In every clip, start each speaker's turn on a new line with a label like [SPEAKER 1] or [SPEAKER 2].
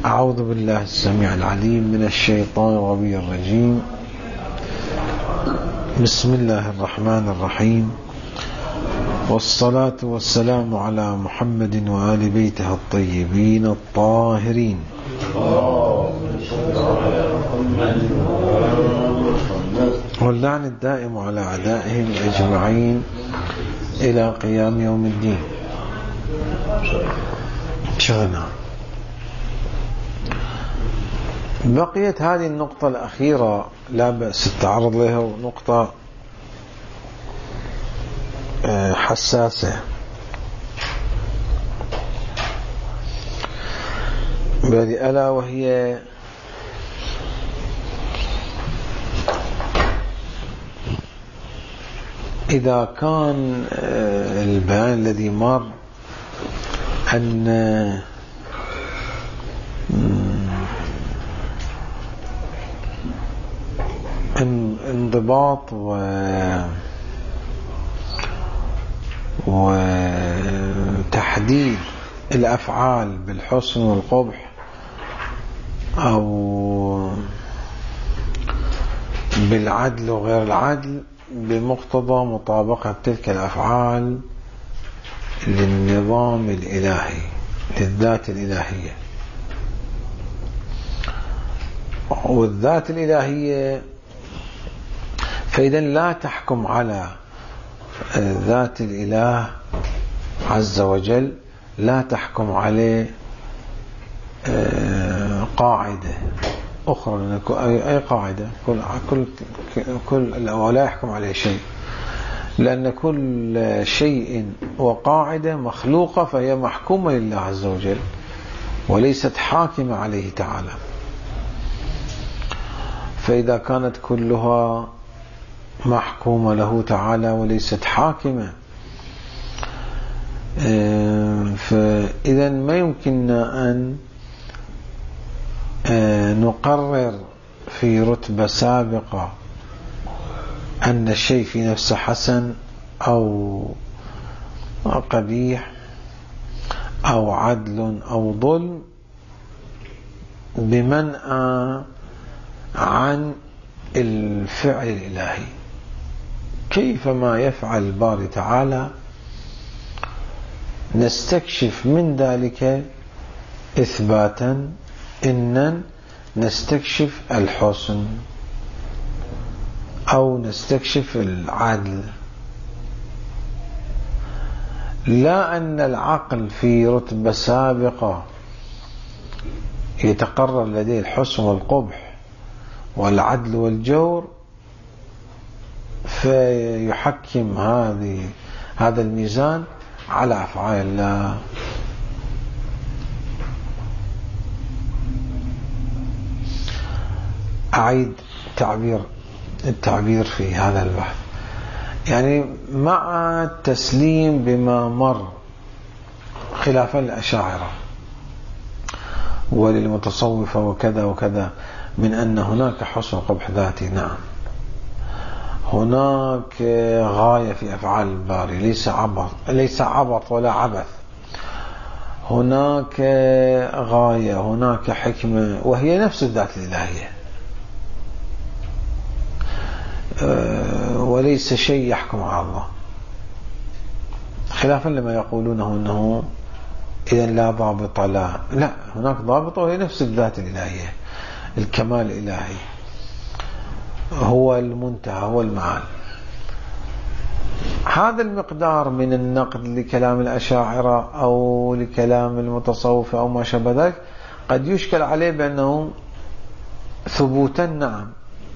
[SPEAKER 1] أعوذ بالله السميع العليم من الشيطان الرجيم. بسم الله الرحمن الرحيم، والصلاة والسلام على محمد وآل بيته الطيبين الطاهرين. واللعن الدائم على أعدائهم أجمعين إلى قيام يوم الدين. شغلنا بقيت هذه النقطة الأخيرة لا بأس التعرض لها، ونقطة حساسة، ألا وهي إذا كان البيان الذي مر أن انضباط وتحديد الأفعال بالحسن والقبح أو بالعدل وغير العدل بمقتضى مطابقة تلك الأفعال للنظام الإلهي، للذات الإلهية. والذات الإلهية فإذا لا تحكم على ذات الإله عز وجل، لا تحكم عليه قاعدة أخرى، أي قاعدة، ولا يحكم عليه شيء، لأن كل شيء وقاعدة مخلوقة فهي محكومة لله عز وجل وليست حاكمة عليه تعالى. فإذا كانت كلها محكومة له تعالى وليست حاكمة، فإذا ما يمكننا أن نقرر في رتبة سابقة أن الشيء في نفسه حسن أو قبيح أو عدل أو ظلم بمنأى عن الفعل الإلهي. كيفما يفعل الباري تعالى نستكشف من ذلك إثباتا إن نستكشف الحسن أو نستكشف العدل، لا أن العقل في رتبة سابقة يتقرر لديه الحسن والقبح والعدل والجور فيحكم هذا الميزان على أفعال الله. أعيد التعبير في هذا البحث، يعني مع التسليم بما مر خلافا الأشاعرة وللمتصوفة وكذا وكذا من أن هناك حسن قبح ذاتي، نعم، هناك غاية في أفعال الباري، ليس عبط ولا عبث، هناك غاية، هناك حكمة، وهي نفس الذات الإلهية، وليس شيء يحكم على الله، خلافا لما يقولونه أنه إذا لا ضابط لا، هناك ضابط وهي نفس الذات الإلهية، الكمال الإلهي هو المنتهى، هو المعال. هذا المقدار من النقد لكلام الأشاعرة أو لكلام المتصوفة أو ما شابه ذلك قد يشكل عليه بأنه ثبوتا نعم،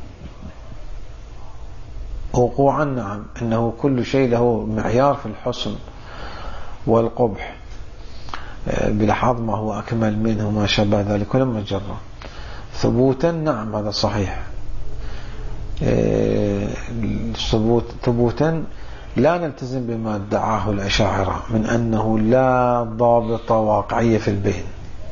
[SPEAKER 1] وقوعا نعم، أنه كل شيء له معيار في الحسن والقبح بلحاظ ما هو أكمل منه وما شابه ذلك ولما جرى. ثبوتا نعم هذا صحيح، ثبوتا لا نلتزم بما ادعاه الأشاعرة من أنه لا ضابط واقعية في البين،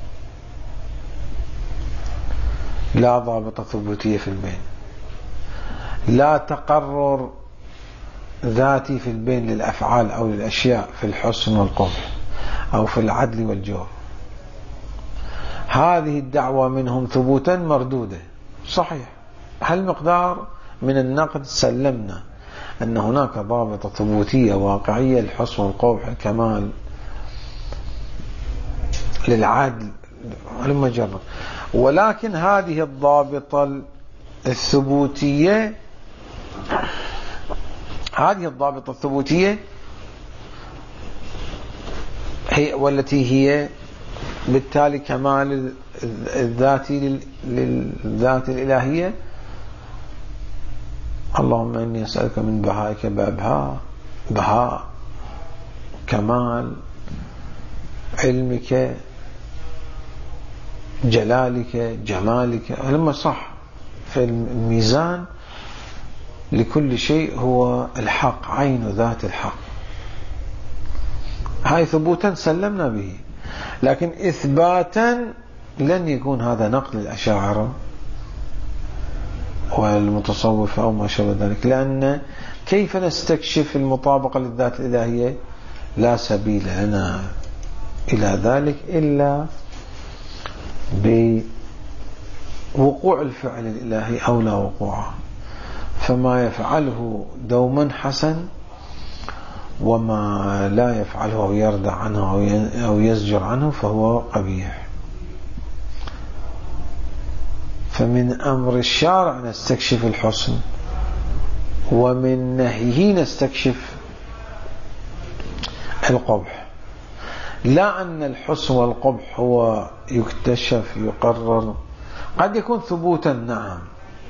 [SPEAKER 1] لا ضابط ثبوتية في البين، لا تقرر ذاتي في البين للأفعال أو للأشياء في الحسن والقبح أو في العدل والجور. هذه الدعوة منهم ثبوتا مردودة صحيح. هالمقدار من النقد سلمنا أن هناك ضابطة ثبوتية واقعية للحسن والقبح الكمال للعدل المجرد، ولكن هذه الضابطة الثبوتية هي والتي هي بالتالي كمال الذاتي للذات الإلهية. اللهم إني أسألك من بهائك بأبهاء، بهاء كمال علمك جلالك جمالك، لما صح في الميزان لكل شيء هو الحق، عين ذات الحق. هاي ثبوتا سلمنا به، لكن إثباتا لن يكون هذا نقل الأشاعرة والمتصوف أو ما شابه ذلك، لأن كيف نستكشف المطابقة للذات الإلهية؟ لا سبيل لنا إلى ذلك إلا بوقوع الفعل الإلهي أو لا وقوعه. فما يفعله دوما حسن، وما لا يفعله أو يردع عنه أو يزجر عنه فهو قبيح. فمن أمر الشارع نستكشف الحسن، ومن نهيه نستكشف القبح. لا أن الحسن والقبح هو يكتشف يقرر، قد يكون ثبوتا نعم،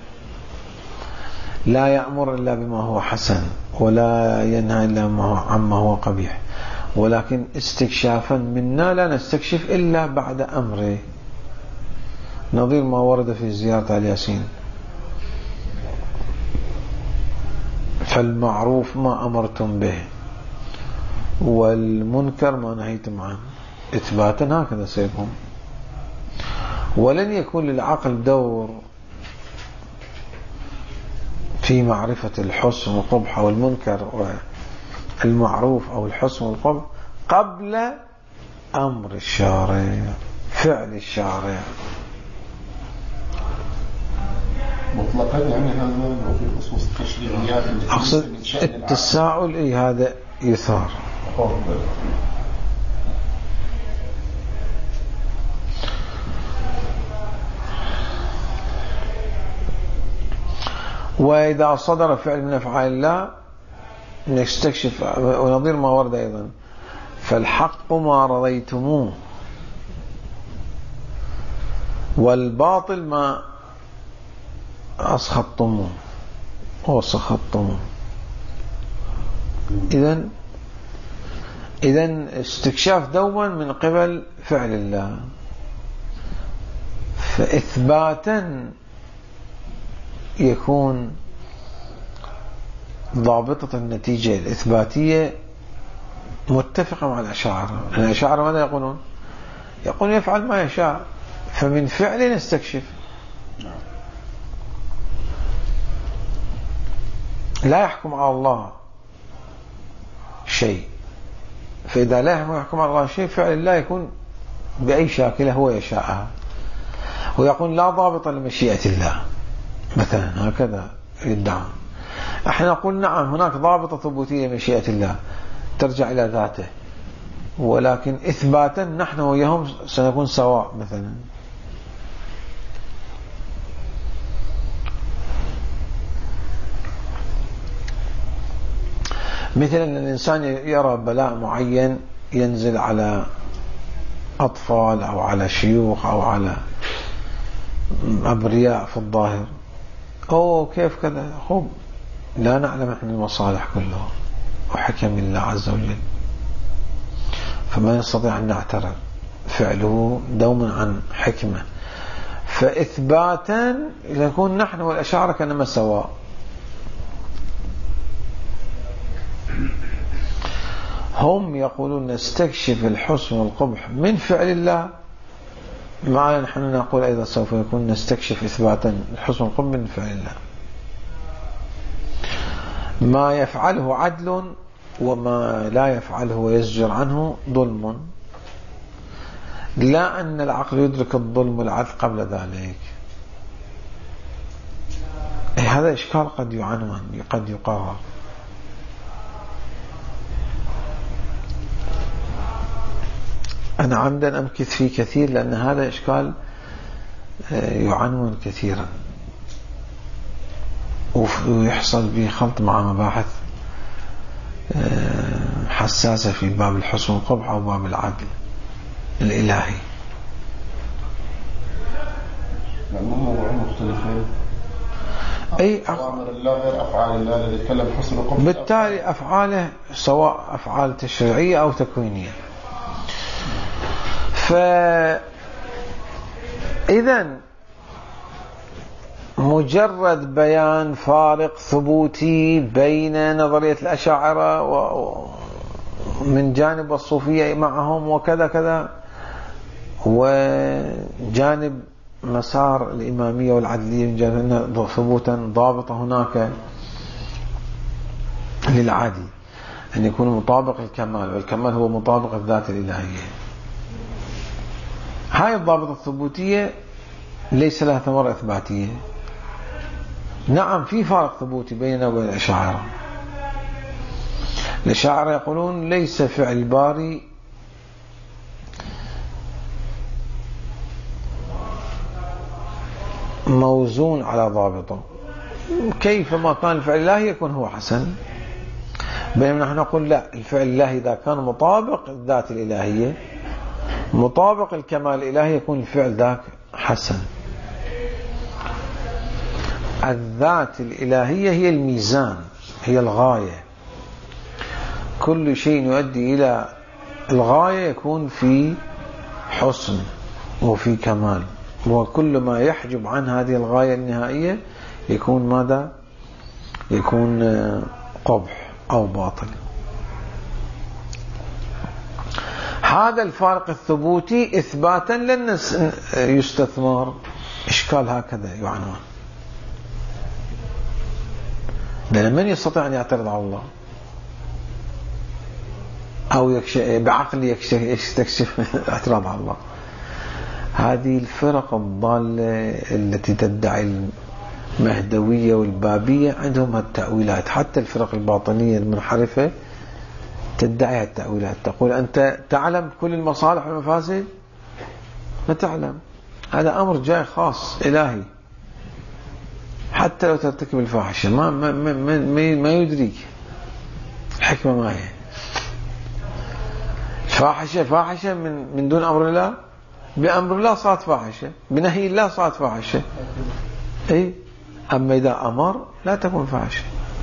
[SPEAKER 1] لا يأمر إلا بما هو حسن ولا ينهى إلا عما هو قبيح، ولكن استكشافا منا لا نستكشف إلا بعد أمره، نظير ما ورد في زيارة الياسين: فالمعروف ما أمرتم به والمنكر ما نهيتم عنه. إثباتا هكذا سيكون، ولن يكون للعقل دور في معرفة الحسن والقبح والمنكر والمعروف أو الحسن والقبح قبل أمر الشارع، فعل الشارع
[SPEAKER 2] مطلقا. يعني هذا لو في خصوص التشريعيات
[SPEAKER 1] أقصد التساؤل هذا يثار. وإذا صدر فعل من أفعال الله نستكشف، ونظير ما ورد أيضا: فالحق ما رضيتموه والباطل ما أسخطتموه وسخطتموه. إذن استكشاف دوما من قبل فعل الله. فإثباتا يكون ضابطة النتيجة الإثباتية متفقة مع الأشاعرة. الأشاعرة ماذا يقولون؟ يقولون يفعل ما يشاء، فمن فعل نستكشف، لا يحكم على الله شيء. فإذا لا يحكم على الله شيء، فعل الله يكون بأي شاكلة هو يشاءها. ويقول لا ضابط لمشيئة الله مثلا، هكذا يدعى. احنا نقول نعم، هناك ضابطة ثبوتية لمشيئة الله ترجع إلى ذاته، ولكن إثباتا نحن وياهم سنكون سواء. مثلا مثل أن الإنسان يرى بلاء معين ينزل على أطفال أو على شيوخ أو على أبرياء في الظاهر، كيف كذا؟ خب لا نعلم احنا المصالح كلها وحكم الله عز وجل، فما نستطيع أن نعترض، فعله دوما عن حكمة. فإثباتا يكون نحن والأشاعرة كأنما سواء. هم يقولون نستكشف الحسن والقبح من فعل الله، معنا نحن نقول أيضا سوف يكون نستكشف إثباتا الحسن والقبح من فعل الله. ما يفعله عدل، وما لا يفعله ويزجر عنه ظلم. لا أن العقل يدرك الظلم والعدل قبل ذلك. هذا إشكال قد يعنون، قد يقرر. أنا عمدا أمكث فيه كثير لأن هذا إشكال يعنون كثيرا ويحصل به خلط مع مباحث حساسة في باب الحسن والقبح أو باب العدل الإلهي،
[SPEAKER 2] لأنهم موضوعين مختلفين.
[SPEAKER 1] أي
[SPEAKER 2] أوامر الله غير أفعال الله الذي يتكلم حسن والقبح،
[SPEAKER 1] بالتالي أفعاله سواء أفعال تشريعية أو تكوينية. فإذن مجرد بيان فارق ثبوتي بين نظرية الأشاعرة من جانب الصوفية معهم وكذا كذا، وجانب مسار الإمامية والعدلية من جانب ثبوتا ضابطة هناك للعادي أن يكون مطابق الكمال، والكمال هو مطابق الذات الإلهية. هاي الضابطة الثبوتية ليس لها ثمرة إثباتية. نعم في فارق ثبوتي بيننا وبين الأشاعرة. الأشاعرة يقولون ليس فعل الباري موزون على ضابطه، كيفما كان الفعل الإلهي يكون هو حسن، بينما نحن نقول لا، الفعل الإلهي إذا كان مطابق الذات الإلهية مطابق الكمال الإلهي يكون الفعل ذاك حسن. الذات الإلهية هي الميزان، هي الغاية، كل شيء يؤدي إلى الغاية يكون في حسن وفي كمال، وكل ما يحجب عن هذه الغاية النهائية يكون ماذا؟ يكون قبح أو باطل. هذا الفارق الثبوتي إثباتا لن يستثمر إشكال هكذا يعنون، لأن من يستطيع أن يعترض على الله أو بعقل يستكشف اعتراض على الله؟ هذه الفرق الضالة التي تدعي المهدوية والبابية عندهم التأويلات، حتى الفرق الباطنية المنحرفة تدعي التأويلات، تقول أنت تعلم كل المصالح والمفاسد؟ ما تعلم، هذا أمر جاي خاص إلهي، حتى لو ترتكب الفاحشة ما يدريك الحكمة ما هي. فاحشة من دون أمر الله، بأمر الله صارت فاحشة، بنهي الله صارت فاحشة. أي أما إذا أمر لا تكون فاحشة.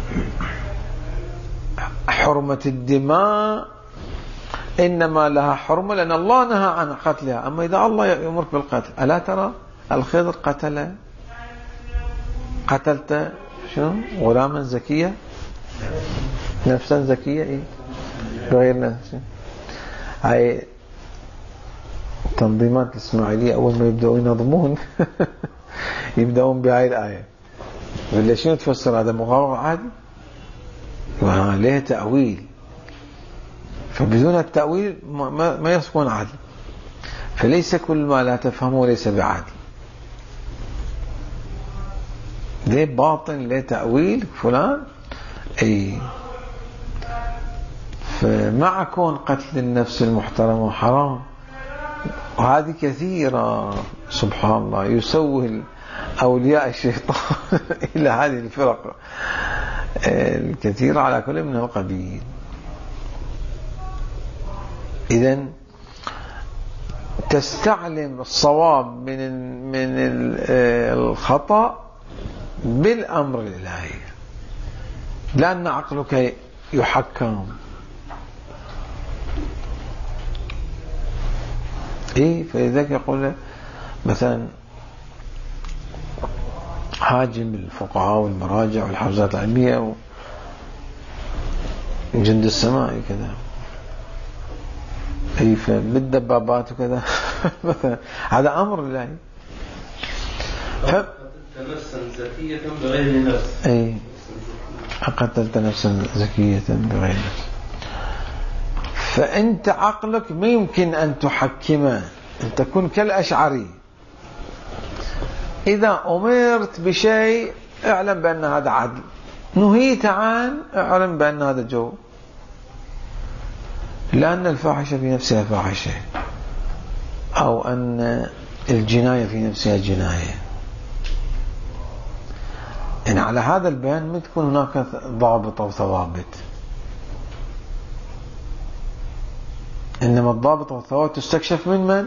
[SPEAKER 1] حرمة الدماء إنما لها حرمة لأن الله نهى عن قتلها، أما إذا الله يأمرك بالقتل، ألا ترى الخضر قتلت شنو غلاما زكية، نفسا زكية، إيه بغير نفس. هاي تنظيمات الإسماعيلية أول ما يبدأوا ينظمون يبدأون بهاي الآية، ولا شنو تفسر هذا؟ مغالطة عادي وليه تأويل، فبدون التأويل ما يصبون عادل. فليس كل ما لا تفهمه ليس بعادل، ليه باطن ليه تأويل فلان. أي فمع كون قتل النفس المحترمة حرام، وهذه كثيرة سبحان الله يسوه أولياء الشيطان إلى هذه الفرق الكثيرة على كل من القبيل. إذن تستعلم الصواب من الخطأ بالأمر الإلهي، لأن عقلك يحكم. إيه فلذلك يقول مثلا حاجم الفقهاء والمراجع والحافظات العلمية وجند السماء كذا، أي بالدبابات وكذا مثلا هذا أمر الله.
[SPEAKER 3] نفسا زكية بغير نفس،
[SPEAKER 1] أي قتلت نفسا زكية بغير نفس. فأنت عقلك ما يمكن أن تحكمه أن تكون كالأشعري، إذا أمرت بشيء اعلم بأن هذا عدل، نهيت عن اعلم بأن هذا جو، لأن الفاحشة في نفسها فاحشة، أو أن الجناية في نفسها جناية. يعني على هذا البيان ما تكون هناك ضابط أو ثوابت، إنما الضابط أو الثوابت تستكشف من من؟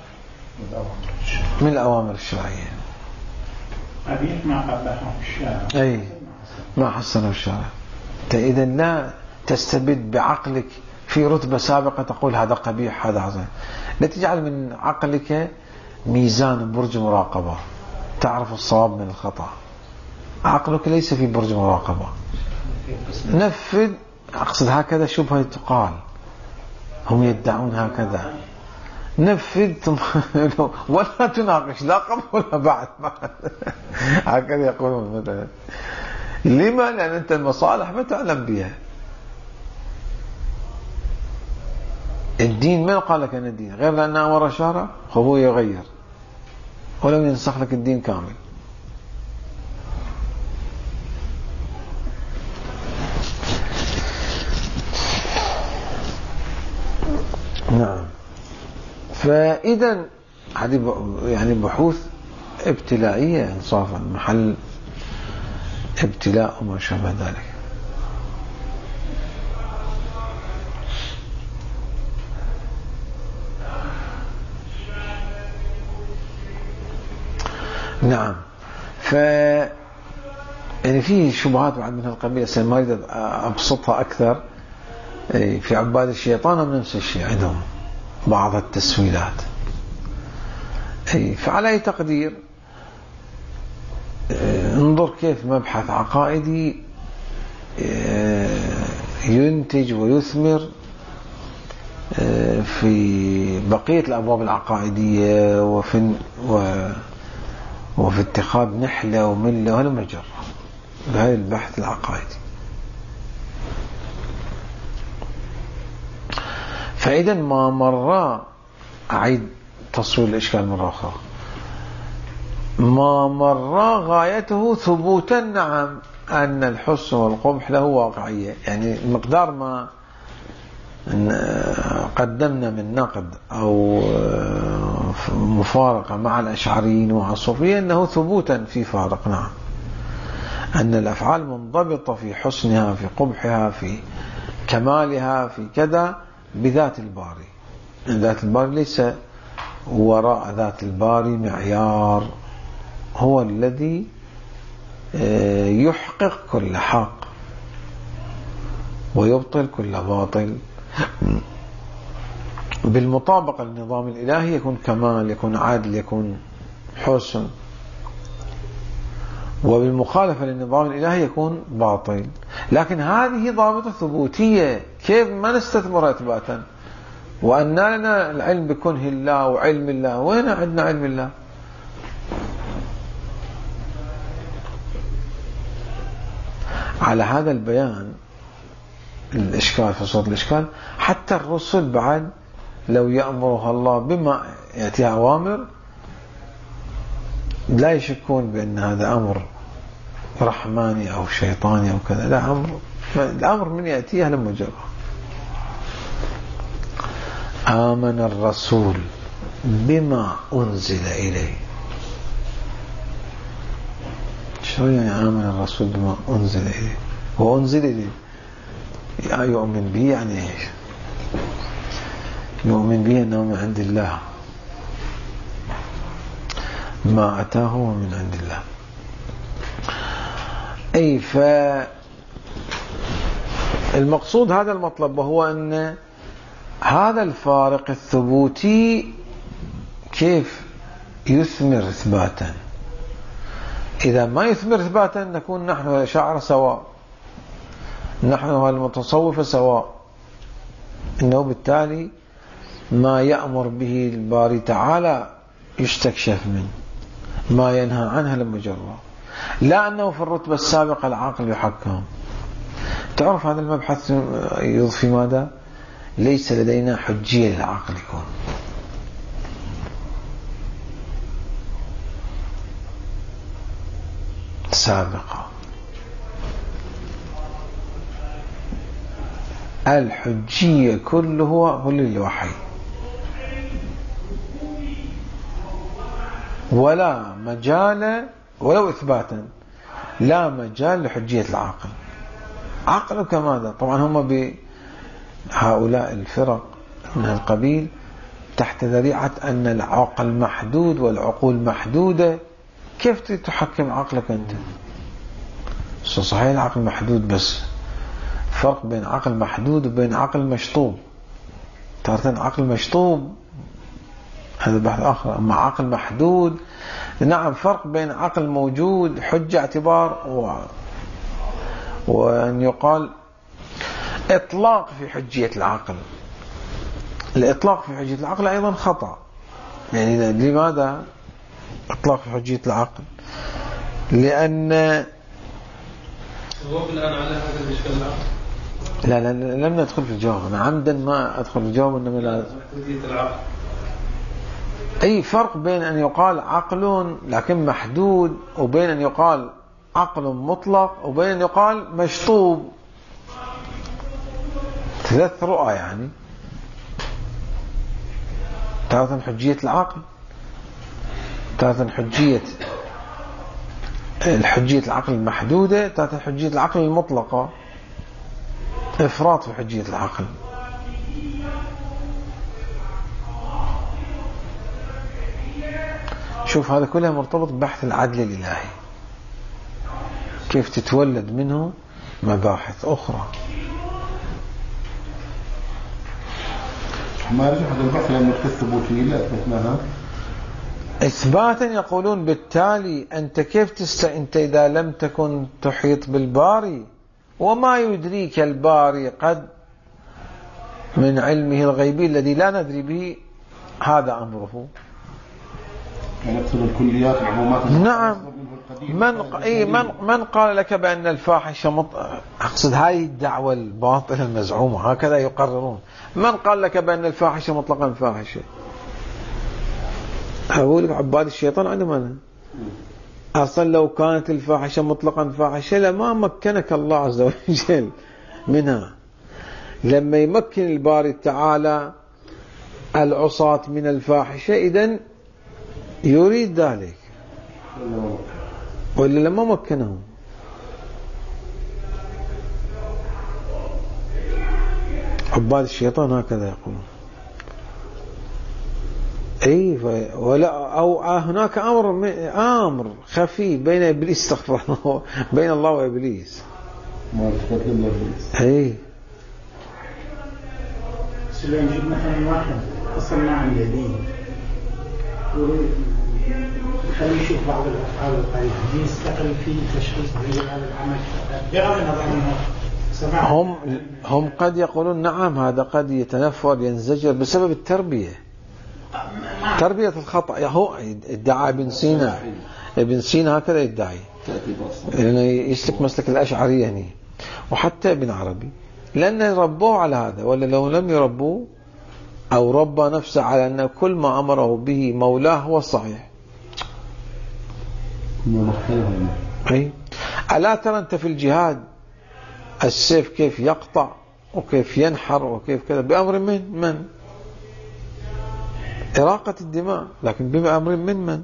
[SPEAKER 1] من الأوامر الشرعية.
[SPEAKER 4] قبيح ما قبحه الشارع،
[SPEAKER 1] أي ما حسنه الشارع. إذا لا تستبد بعقلك في رتبة سابقة تقول هذا قبيح هذا عظيم، لا تجعل من عقلك ميزان برج مراقبة تعرف الصواب من الخطأ. عقلك ليس في برج مراقبة. نفذ، أقصد هكذا شبهة تقال، هم يدعون هكذا، نفذ ثم ولا تناقش لا قبل ولا بعد هكذا يقولون مثلا. لما؟ لأن أنت المصالح ما تعلم بها. الدين ما قال لك أنا الدين غير لأن أمر شرع هو يغير ولو ينسخ لك الدين كامل. نعم. فإذا هذه يعني بحوث ابتلائية إنصافا، محل ابتلاء وما شابه ذلك. نعم. يعني في شبهات بعد من هالقبيل، ما أريد أبسطها أكثر. في عباد الشيطان من نفس الشيء عندهم بعض التسويلات. فعلى أي تقدير انظر كيف مبحث عقائدي ينتج ويثمر في بقية الأبواب العقائدية وفي اتخاذ نحلة وملة ولا مجرة بهذا البحث العقائدي. فإذا ما مر، أعيد تصوير الإشكال مرة أخرى، ما مر غايته ثبوتا نعم أن الحسن والقبح له واقعية. يعني مقدار ما قدمنا من نقد أو مفارقة مع الأشعريين ومع الصوفية أنه ثبوتا في فارق، نعم، أن الأفعال منضبطة في حسنها في قبحها في كمالها في كذا بذات الباري. ذات الباري ليس وراء ذات الباري معيار هو الذي يحقق كل حق ويبطل كل باطل. بالمطابقة للنظام الإلهي يكون كمال، يكون عدل، يكون حسن، وبالمخالفة للنظام الإلهي يكون باطل. لكن هذه ضابطة ثبوتية، كيف ما نستثمرها إثباتا؟ وأن لنا العلم بكنه الله وعلم الله، وين عندنا علم الله؟ على هذا البيان الإشكال في صوت الإشكال، حتى الرسل بعد لو يأمرها الله بما يأتيها أوامر لا يشكون بأن هذا أمر رحماني أو شيطاني أو كذا، لا، الأمر من يأتيها لما جرى. آمن الرسول بما أنزل إليه. شو يعني آمن الرسول بما أنزل إليه؟ وأنزل إليه يؤمن به، يعني إيش؟ يؤمن به أنه من عند الله، ما أتاه من عند الله. أي فالمقصود هذا المطلب، وهو أن هذا الفارق الثبوتي كيف يثمر إثباتا. إذا ما يثمر إثباتا نكون نحن والأشاعرة سواء، نحن والمتصوفة سواء، إنه بالتالي ما يأمر به الباري تعالى يستكشف منه، ما ينهى عنها لما جرى، لا أنه في الرتبة السابقة العقل يحكم. تعرف هذا المبحث يضفي ماذا؟ ليس لدينا حجية للعقل يكون، السابقة. الحجية كله للوحي، ولا مجال ولو إثباتا لا مجال لحجية العقل. عقل كماذا؟ طبعا هم بهؤلاء الفرق من القبيل تحت ذريعة أن العقل محدود والعقول محدودة. كيف تحكم عقلك أنت؟ صحيح العقل محدود، بس فرق بين عقل محدود وبين عقل مشطوب. تارة عقل مشطوب هذا بحث آخر، أما عقل محدود نعم فرق بين عقل موجود حجة اعتبار وأن يقال إطلاق في حجية العقل. الإطلاق في حجية العقل أيضا خطأ. يعني لماذا إطلاق في حجية العقل؟ لأن
[SPEAKER 3] الجواب الآن على هذا الإشكال
[SPEAKER 1] لا لم ندخل في الجواب، أنا عمدا ما أدخل في الجواب، إنما لا أي فرق بين أن يقال عقل لكن محدود وبين أن يقال عقل مطلق وبين أن يقال مشطوب. 3 رؤى يعني. تارة حجية العقل، تارة الحجية العقل المحدودة، تارة حجية العقل المطلقة. إفراط في حجية العقل. شوف هذا كله مرتبط ببحث العدل الإلهي، كيف تتولد منه مباحث أخرى.
[SPEAKER 2] ما يرجع هذا البحث لأنه تكتبوا فيه لا أثبتناها
[SPEAKER 1] إثباتا. يقولون بالتالي أنت كيف أنت إذا لم تكن تحيط بالباري وما يدريك الباري قد من علمه الغيبي الذي لا ندري به، هذا أمره.
[SPEAKER 2] نكتب الكليات العمومات.
[SPEAKER 1] نعم. من قال لك بأن الفاحشة أقصد هذه الدعوة الباطلة المزعومة، هكذا يقررون. من قال لك بأن الفاحشة مطلقا فاحشة؟ أقول لك عباد الشيطان عندما أنا أصلا لو كانت الفاحشة مطلقا فاحشة لما مكنك الله عز وجل منها. لما يمكن الباري تعالى العصاة من الفاحشة إذن يريد ذلك، ولا لما مكنهم. عباد الشيطان هكذا يقولون. أي ولا أو هناك أمر خفي بين إبليس استغفر الله بين الله وإبليس.
[SPEAKER 2] ما تكلم إبليس.
[SPEAKER 1] أي.
[SPEAKER 4] سلام جد مثلا واحد وصلنا عن اليدين خلينا نشوف بعض الأفعال القليلة يستقل في تشخيص هذا العمل بغض النظر
[SPEAKER 1] هم قد يقولون نعم هذا قد يتنفر ينزجر بسبب التربية، تربية الخطأ. هو ادعى ابن سينا هكذا يدعي، لأنه يسلك مسلك الأشعرية يعني، وحتى ابن عربي، لأن ربوه على هذا. ولا لو لم يربوه أو ربى نفسه على أن كل ما أمره به مولاه هو الصحيح. أي ألا ترى أنت في الجهاد السيف كيف يقطع وكيف ينحر وكيف كذا بأمر من إراقة الدماء، لكن بأمر من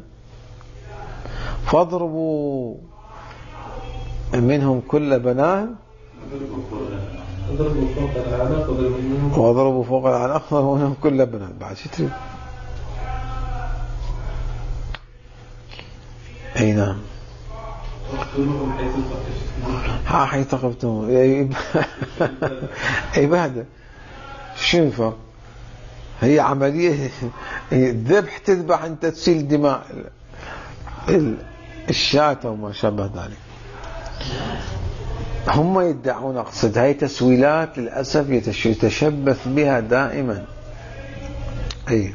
[SPEAKER 1] فاضربوا منهم كل بنان واضربوا فوق العنق واضربوا منهم كل بنان. بعد شو تريد؟ أي نعم. حيث ثقفتم أي بعد شو الفرق؟ هي عملية الذبح، تذبح أنت تسيل دماء الشاة وما شابه ذلك. هم يدعون أقصد هاي تسويلات للأسف يتشبث بها دائما. أي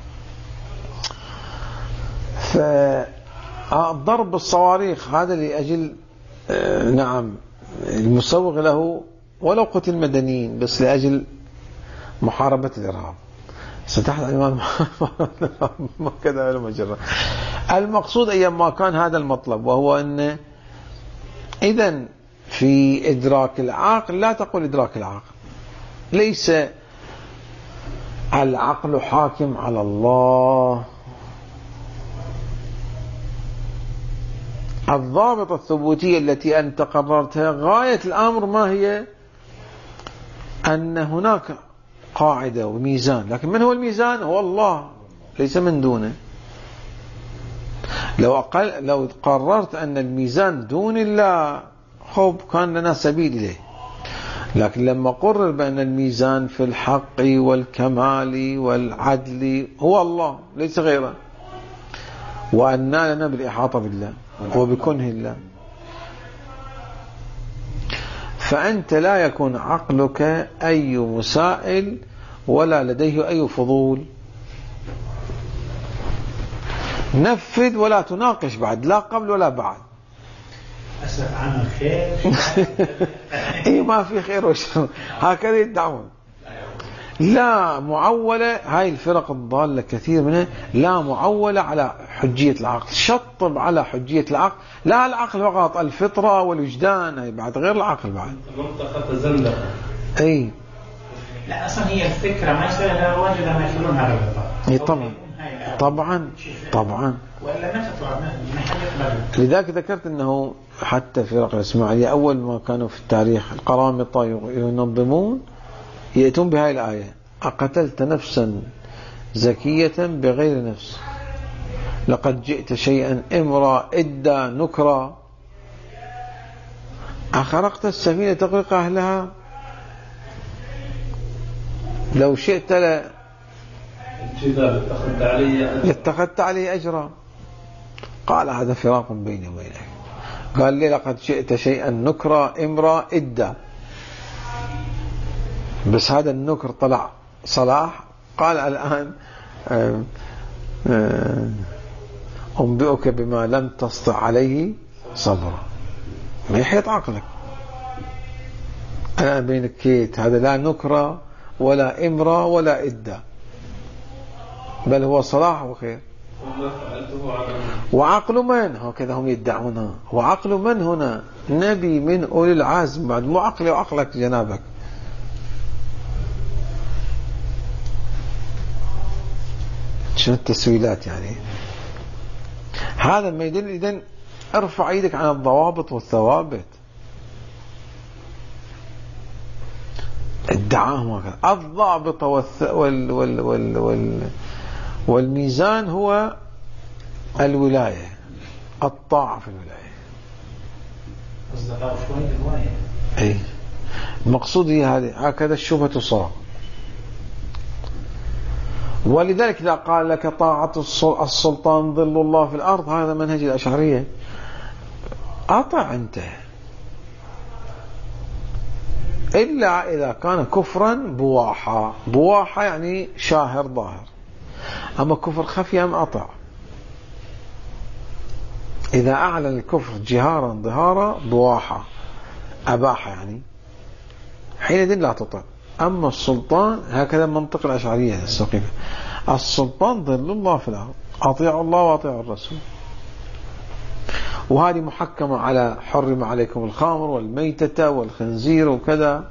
[SPEAKER 1] فضرب الصواريخ هذا لأجل نعم المسوغ له ولو قتل مدنيين بس لأجل محاربة الإرهاب. ستحت عنوان ما كذا ولا مجرى. المقصود أيام ما كان هذا المطلب، وهو أن إذن في إدراك العقل لا تقول إدراك العقل، ليس العقل حاكم على الله. الضابط الثبوتية التي أنت قررتها غاية الأمر ما هي؟ أن هناك قاعدة وميزان، لكن من هو الميزان؟ هو الله، ليس من دونه. لو قررت أن الميزان دون الله خب كان لنا سبيل إليه، لكن لما قرر بأن الميزان في الحق والكمال والعدل هو الله ليس غيره، وأننا لنا بالإحاطة بالله وبكنه الله، فأنت لا يكون عقلك أي مسائل ولا لديه أي فضول. نفذ ولا تناقش بعد، لا قبل ولا بعد.
[SPEAKER 4] أسف عن الخير.
[SPEAKER 1] إيه ما في خير وشر، هكذا يدعون. لا معولة، هاي الفرق الضالة كثير منها لا معولة على حجية العقل، شطب على حجية العقل، لا العقل فقط، الفطرة والوجدان، هاي بعد غير العقل بعد.
[SPEAKER 3] منطقة زندقة.
[SPEAKER 1] أي
[SPEAKER 4] لا أصلا هي الفكرة ما يصير لها واجد ما يخلون هذا الغطاء.
[SPEAKER 1] إيه طبعا طبعا طبعا.
[SPEAKER 4] وإلا ما تطلع من حاجة.
[SPEAKER 1] لذلك ذكرت أنه حتى الفرق الإسماعيلية أول ما كانوا في التاريخ القرامطة ينظمون يأتون بهاي الآية: أقتلت نفسا زكية بغير نفس لقد جئت شيئا إمرا إدى نكرا أخرقت السفينة تغرق أهلها لو شئت لاتخذت عليه أجرا. قال هذا فراق بيني وبينك. قال لي لقد شئت شيئا نكرا إمرا إدى، بس هذا النكر طلع صلاح. قال الآن أنبئك بما لم تستطع عليه صبرا. ما يحيط عقلك. أنا بينك كيت، هذا لا نكرة ولا إمرة ولا إدى، بل هو صلاح وخير. وعقل من؟ هكذا هم يدعونها. وعقل من هنا؟ نبي من أولي العزم، بعد مو عقلي وعقلك جنابك. شنو التسويلات يعني؟ هذا ما يدل. إذن ارفع ايدك عن الضوابط والثوابت. ادعاهم هكذا. الضابط والميزان هو الولاية، الطاعة في الولاية. اي المقصود هي هذه، هكذا الشبهة تصاب. ولذلك إذا قال لك طاعة السلطان ظل الله في الأرض، هذا منهج الأشعرية. أطع أنت، إلا إذا كان كفرا بواحا. بواحا يعني شاهر ظاهر، أما كفر خفي أم أطع. إذا أعلن الكفر جهارا ظهارا بواحا أباح يعني، حينئذ لا تطع. أما السلطان هكذا منطق الأشعرية السقيفة، السلطان ظل الله في الأرض، أطيعوا الله وأطيعوا الرسول. وهذه محكمة على حرم عليكم الخمر والميتة والخنزير وكذا.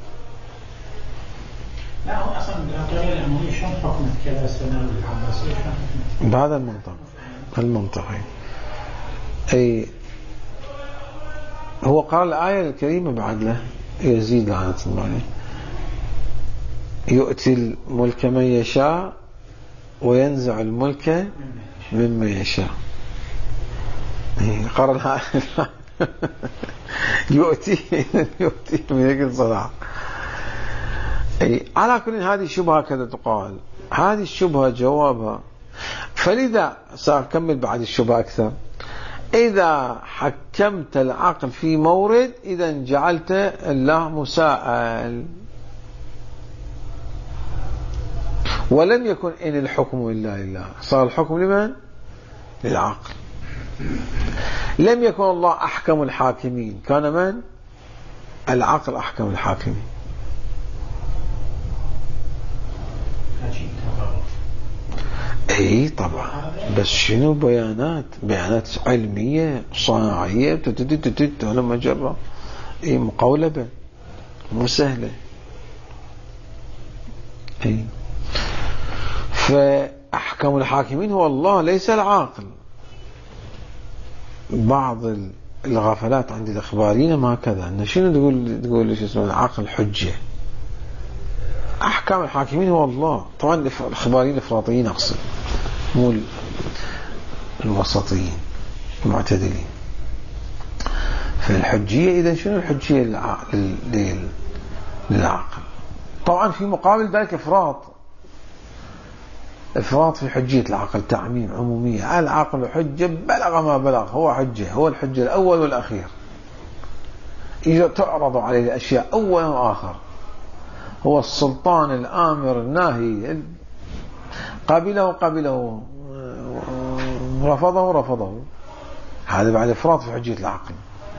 [SPEAKER 4] لا هو أصلا الأطيارية الأموية شون حكمت كذا سنة والعباسية
[SPEAKER 1] بهذا المنطق. أي هو قال الآية الكريمة بعد له يزيد لعنة الله عليه: يؤتي الملك من يشاء وينزع الملك ممن يشاء. قرنها يؤتي من هيك الصلاة. على كل هذه الشبهة كذا تقال. هذه الشبهة جوابها، فلذا سأكمل بعد الشبهة أكثر. إذا حكمت العقل في مورد، إذا جعلت الله مساءل. ولم يكن إن الحكم إلا لله، صار الحكم لمن؟ للعقل. لم يكن الله أحكم الحاكمين، كان من؟ العقل أحكم الحاكمين. اي طبعا، بس شنو بيانات علمية صناعية ولا مجرة اي مقولبة مو سهلة. اي فأحكم الحاكمين هو الله ليس العاقل. بعض الغفلات عند الإخباريين ما كذا، إنه شنو تقول ليش اسمه العقل حجة. أحكام الحاكمين هو الله. طبعا الإخباريين الإفراطيين أقصد، مو الوسطيين المعتدلين. فالحجية إذا شنو الحجية للعقل؟ طبعا في مقابل ذلك إفراط في حجية العقل، تعميم عمومية. العقل حجة بلغ ما بلغ، هو حجة، هو الحجة الأول والأخير، تعرض عليه الأشياء أولا وآخر، هو السلطان الآمر الناهي، قبله رفضه. هذا بعد إفراط في حجية العقل.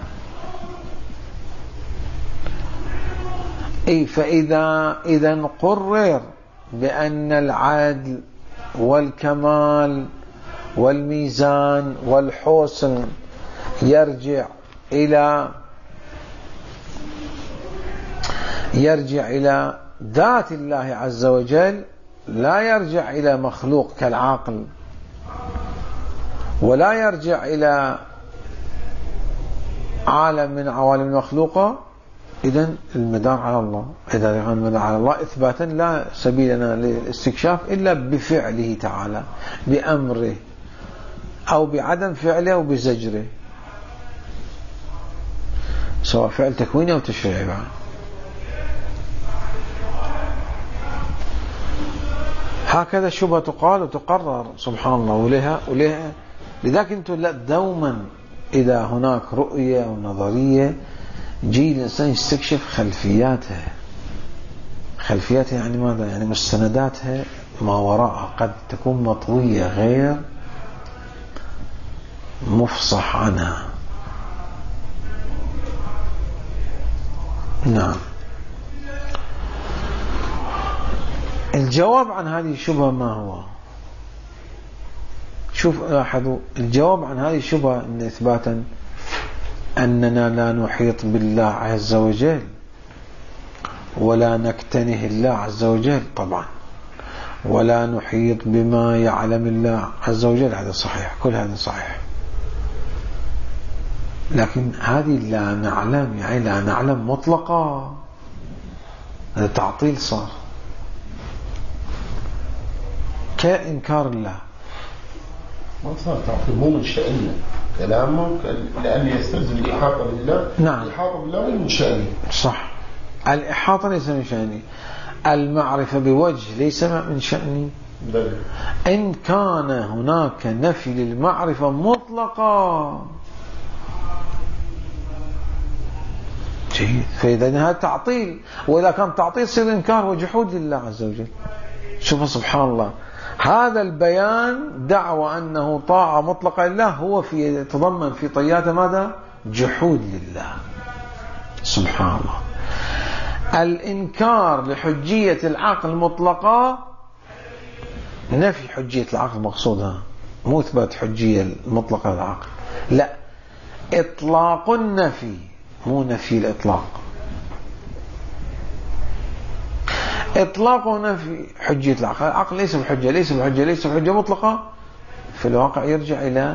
[SPEAKER 1] أي فإذا قرر بأن العدل والكمال والميزان والحسن يرجع إلى ذات الله عز وجل، لا يرجع إلى مخلوق كالعقل، ولا يرجع إلى عالم من عوالم المخلوقة، إذن المدار على الله. إذا كان المدار على الله إثباتا لا سبيل لنا للاستكشاف إلا بفعله تعالى، بأمره أو بعدم فعله أو بزجره، سواء فعل تكويني أو تشريعي. هكذا الشبهة تقال وتقرر سبحان الله. ولها لذلك أنتم لا دوما إذا هناك رؤية أو نظرية جيد الإنسان يستكشف خلفياتها يعني ماذا؟ يعني مستنداتها ما وراءها قد تكون مطوية غير مفصح عنها. نعم. الجواب عن هذه الشبهة ما هو؟ شوف لاحظوا الجواب عن هذه الشبهة إن إثباتا أننا لا نحيط بالله عز وجل ولا نكتنه الله عز وجل طبعا، ولا نحيط بما يعلم الله عز وجل، هذا صحيح، كل هذا صحيح. لكن هذه لا نعلم، يعني لا نعلم مطلقا، هذا تعطيل صار كإنكار الله.
[SPEAKER 2] ما صار تعطيل، مو من شأننا كلامه، لأن يستلزم الإحاطة بالله.
[SPEAKER 1] نعم.
[SPEAKER 2] الإحاطة بالله من شأنه.
[SPEAKER 1] صح، الإحاطة ليس من شأني، المعرفة بوجه ليس من شأني. إن كان هناك نفي للمعرفة مطلقا جيد، فإذا هذا تعطيل، وإذا كان تعطيل يصير إنكار وجحود لله عز وجل. شوفوا سبحان الله، هذا البيان دعوى أنه طاعة مطلقة لله هو يتضمن في طياته ماذا؟ جحود لله سبحان الله. الإنكار لحجية العقل مطلقة نفي حجية العقل مقصودها، مو إثبات حجية المطلقة للعقل، لا، إطلاق النفي مو نفي الإطلاق. إطلاق ونفي حجية العقل، العقل ليس بحجة، ليس بحجة مطلقة، في الواقع يرجع إلى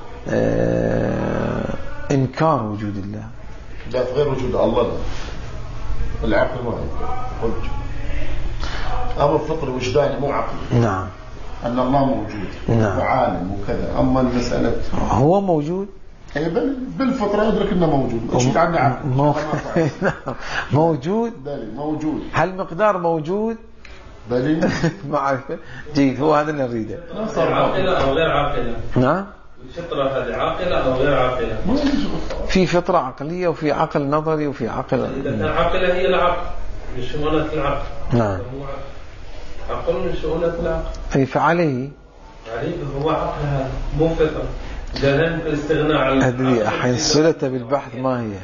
[SPEAKER 1] إنكار وجود الله.
[SPEAKER 2] لا، في غير وجود الله لا. العقل ما حجة، أما الفطر وجداني مو عقل.
[SPEAKER 1] نعم.
[SPEAKER 2] أن الله موجود.
[SPEAKER 1] نعم.
[SPEAKER 2] وعالم وكذا، أما المسألة
[SPEAKER 1] هو موجود.
[SPEAKER 2] أي بالفطرة يدرك أنه موجود. أشيد عنه عقل.
[SPEAKER 1] موجود.
[SPEAKER 2] موجود.
[SPEAKER 1] هل مقدار موجود؟
[SPEAKER 2] بلي.
[SPEAKER 1] معرفة. جيد، هو هذا اللي نريده.
[SPEAKER 3] عاقلة أو غير عاقلة؟
[SPEAKER 1] نعم.
[SPEAKER 3] الفطرة هذه عاقلة أو غير عاقلة؟
[SPEAKER 1] في فطرة عقلية وفي عقل نظري وفي عقل.
[SPEAKER 3] إذا كان عاقلة هي العقل من شؤونة العقل.
[SPEAKER 1] نعم.
[SPEAKER 3] عقل من شؤونة العقل.
[SPEAKER 1] أي فعليه.
[SPEAKER 3] عليه هو عقل، هذا مو فطرة. جهل الاستغناء عن.
[SPEAKER 1] أدري الحين الصلة بالبحث ما هي؟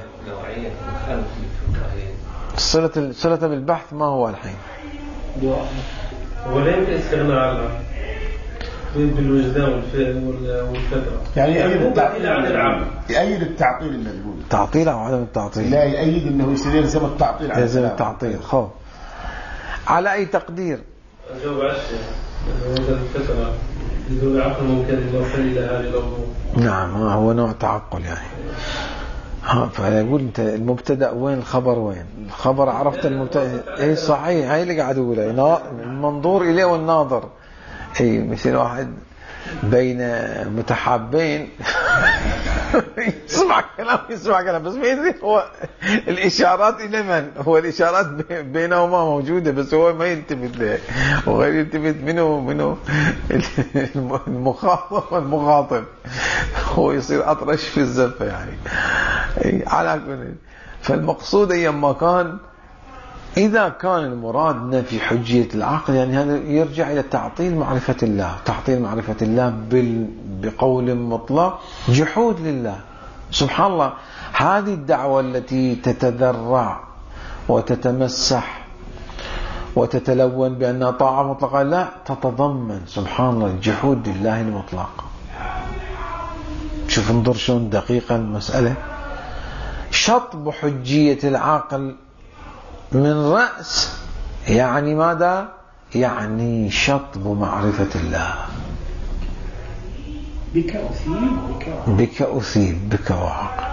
[SPEAKER 1] الصلة بالبحث ما هو الحين؟
[SPEAKER 3] ولا يمكن الاستغناء عن العقل. بالوجدان والفطرة.
[SPEAKER 2] يعني يأيد
[SPEAKER 3] التعطيل عن العقل.
[SPEAKER 2] يأيد التعطيل اللي يقول.
[SPEAKER 1] تعطيل أو عدم التعطيل؟
[SPEAKER 2] لا، يأيد إنه يصير يلزم التعطيل.
[SPEAKER 1] يلزم التعطيل. خو على أي تقدير؟
[SPEAKER 3] أجاوب على الشيء. وجد الفطرة بدون عقل ممكن لو حل هذه الأمور.
[SPEAKER 1] نعم، هو نوع تعقل يعني. فيقول انت المبتدا وين، الخبر وين؟ الخبر عرفت المبتدا، اي صحيح، هاي اللي قاعد اقوله، المنظور اليه والناظر. اي مثل واحد بين متحابين يسمع كلام بس ما يدري هو الاشارات الى من، هو الاشارات بينهما موجوده بس هو ما يلتفت له، وغير يلتفت منه المخاطب والمخاطب، هو يصير اطرش في الزفه يعني. على كل، فالمقصود ايما كان، إذا كان المراد نفي حجية العقل يعني هذا يرجع إلى تعطيل معرفة الله. تعطيل معرفة الله بقول مطلق جحود لله. سبحان الله، هذه الدعوة التي تتذرع وتتمسح وتتلون بأنها طاعة مطلقة لا تتضمن سبحان الله الجحود لله المطلق. شوف انظر شلون دقيقة المسألة. شطب حجية العقل من رأس يعني ماذا؟ يعني شطب معرفة الله. بك أثيب بك وعقل.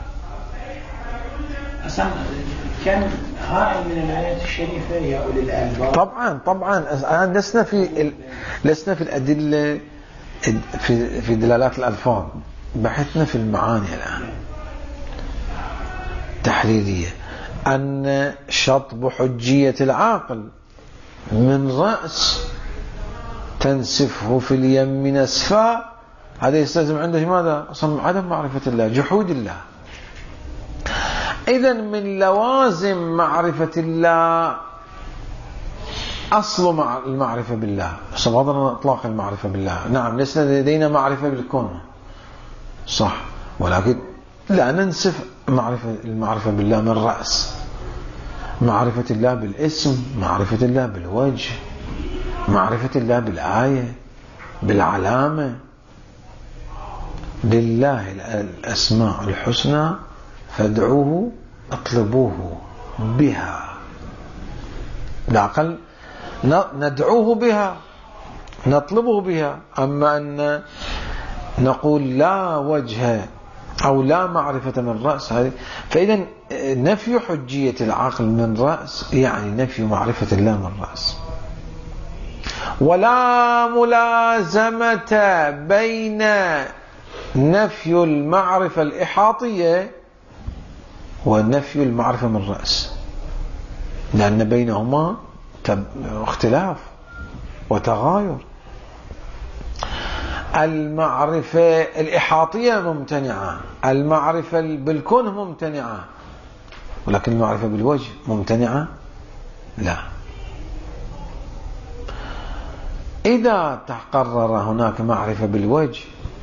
[SPEAKER 4] أصلا كان هاي من الآيات الشريفة يا أولي الألباب.
[SPEAKER 1] طبعا لسنا في الأدلة في دلالات الألفاظ، بحثنا في المعاني الآن تحليلية. أن شطب حجية العاقل من رأس تنسفه في اليم نسفا، هذا يستلزم عنده ماذا؟ أصلا عدم معرفة الله، جحود الله. إذن من لوازم معرفة الله أصل المعرفة بالله، بغض إطلاق المعرفة بالله. نعم لسنا لدينا معرفة بالكون صح، ولكن لا ننسف المعرفة بالله من رأس. معرفة الله بالاسم، معرفة الله بالوجه، معرفة الله بالآية، بالعلامة. لله الأسماء الحسنى فادعوه اطلبوه بها. العقل ندعوه بها، نطلبه بها. أما أن نقول لا وجه أو لا معرفة من رأس، هذه فإذا نفي حجية العقل من رأس يعني نفي معرفة الله من رأس. ولا ملازمة بين نفي المعرفة الإحاطية ونفي المعرفة من رأس، لأن بينهما اختلاف وتغاير. المعرفة الإحاطية ممتنعة، المعرفة بالكون ممتنعة، ولكن المعرفة بالوجه ممتنعة لا. إذا تقرر هناك معرفة بالوجه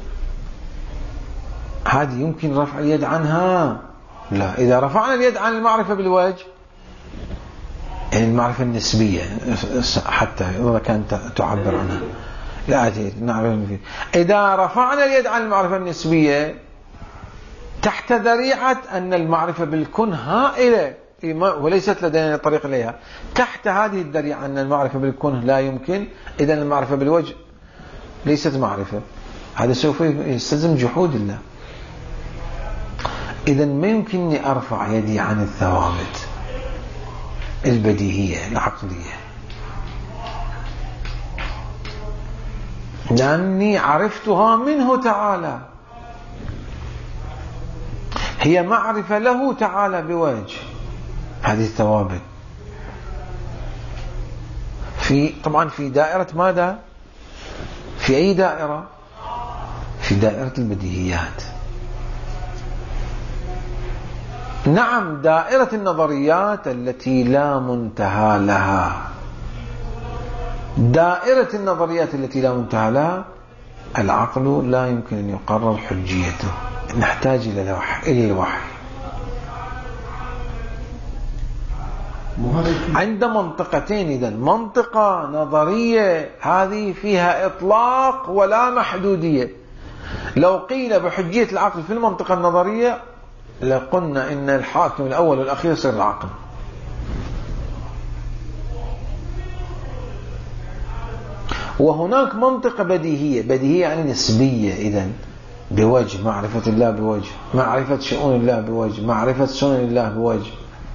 [SPEAKER 1] هذه يمكن رفع اليد عنها؟ لا. إذا رفعنا اليد عن المعرفة بالوجه، يعني المعرفة النسبية حتى إذا كانت تعبر عنها، لا نعرف. إذا رفعنا اليد عن المعرفة النسبية تحت ذريعة أن المعرفة بالكون هائلة وليست لدينا طريق إليها، تحت هذه الذريعة أن المعرفة بالكون لا يمكن، إذن المعرفة بالوجه ليست معرفة، هذا سوف يستلزم جحود الله. إذن ما يمكنني أرفع يدي عن الثوابت البديهية العقلية، لأني عرفتها منه تعالى، هي معرفة له تعالى بوجه هذه الثوابت. طبعا في دائرة ماذا؟ في أي دائرة؟ في دائرة البديهيات. نعم دائرة النظريات التي لا منتهى لها، دائرة النظريات التي لا منتهى لها العقل لا يمكن أن يقرر حجيته، نحتاج إلى الوحي. عند منطقتين. إذن منطقة نظرية هذه فيها إطلاق ولا محدودية. لو قيل بحجية العقل في المنطقة النظرية لقلنا إن الحاكم الأول والأخير يصير العقل. وهناك منطقة بديهية. بديهية يعني نسبية. إذن بوجه معرفة الله، بوجه معرفة شؤون الله، بوجه معرفة سنن الله، بوجه.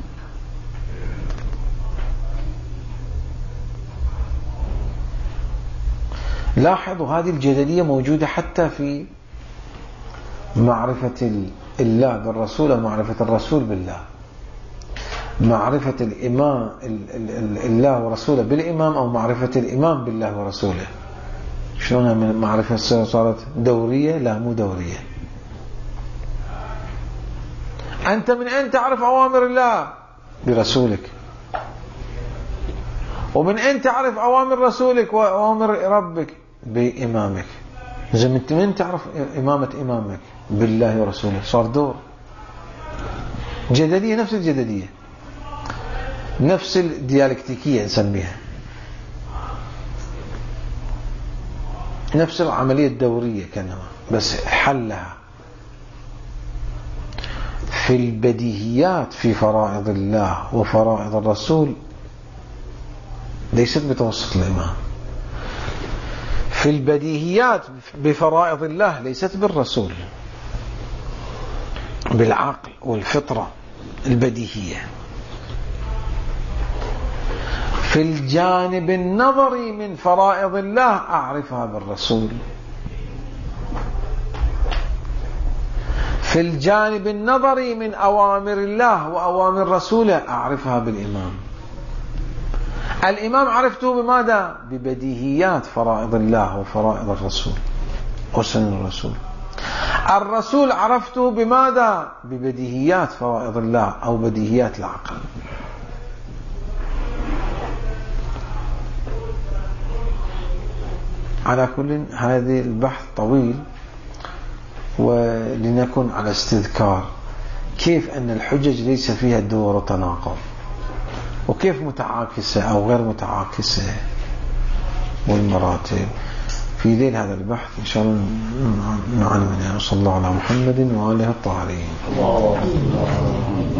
[SPEAKER 1] لاحظوا هذه الجدلية موجودة حتى في معرفة الله بالرسول ومعرفة الرسول بالله، معرفة الإمام الله ورسوله بالإمام أو معرفة الإمام بالله ورسوله. شلونها من معرفة صارت دورية؟ لا، مو دورية. أنت من أين تعرف أوامر الله؟ برسولك. ومن أين تعرف أوامر رسولك وأوامر ربك؟ بإمامك. إذا أنت من تعرف إمامة إمامك؟ بالله ورسوله. صار دور. جدلية نفس الجدلية، نفس الديالكتيكية نسميها، نفس العملية الدورية كأنها، بس حلها في البديهيات في فرائض الله وفرائض الرسول ليست بتوسط الإمام. في البديهيات بفرائض الله ليست بالرسول، بالعقل والفطرة البديهية. في الجانب النظري من فرائض الله أعرفها بالرسول. في الجانب النظري من أوامر الله وأوامر رسوله أعرفها بالإمام. الإمام عرفته بماذا؟ ببديهيات فرائض الله وفرائض الرسول وسنن الرسول. الرسول عرفته بماذا؟ ببديهيات فرائض الله أو بديهيات العقل. على كل هذه البحث طويل، ولنكن على استذكار كيف أن الحجج ليس فيها دور وتناقض، وكيف متعاكسة أو غير متعاكسة، والمراتب في ذيل هذا البحث إن شاء الله نعلم. صلى الله على محمد وآله الطاهرين.